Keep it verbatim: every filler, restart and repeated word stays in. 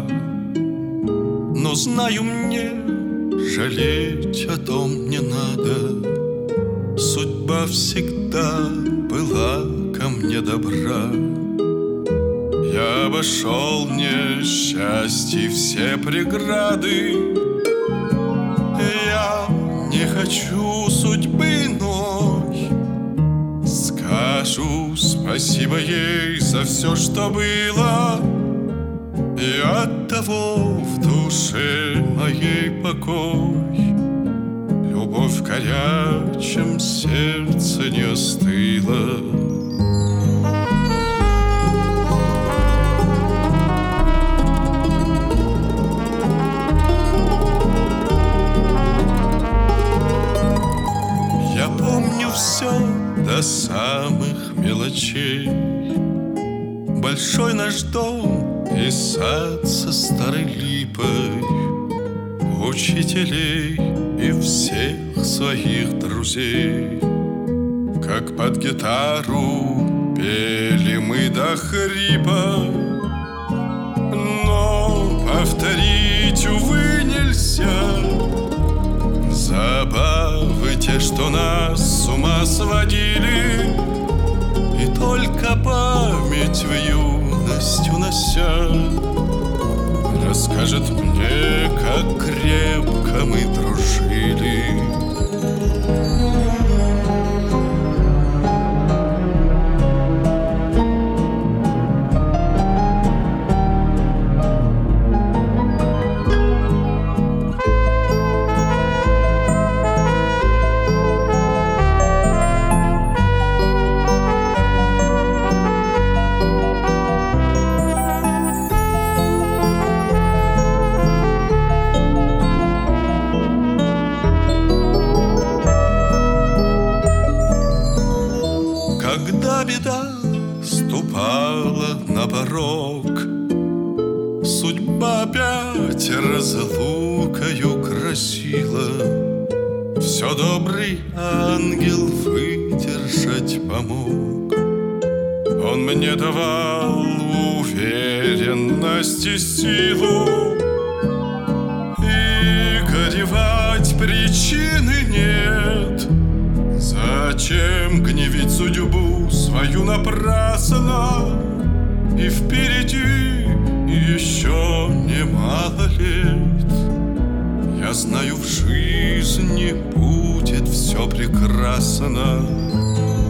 Но знаю, мне жалеть о том не надо. Судьба всегда была ко мне добра. Я обошел несчастье все преграды. Я не хочу судьбы иной. Скажу спасибо ей за все, что было, и оттого в душе моей покой. Любовь в горячем сердце не остыла. Я помню все до самых мелочей. Большой наш дом и сад со старой липой, учителей и всех своих друзей. Как под гитару пели мы до хрипа, но повторить, увы, нельзя. Забавы те, что нас с ума сводили, и только память в юность унося расскажет мне, как крепко мы дружили. Когда беда ступала на порог, судьба опять разлукою грозила. Все добрый ангел выдержать помог. Он мне давал уверенность и силу, и горевать причины нет. Зачем гневить судьбу свою напрасно? И впереди еще немало лет. Я знаю, в жизни будет все прекрасно.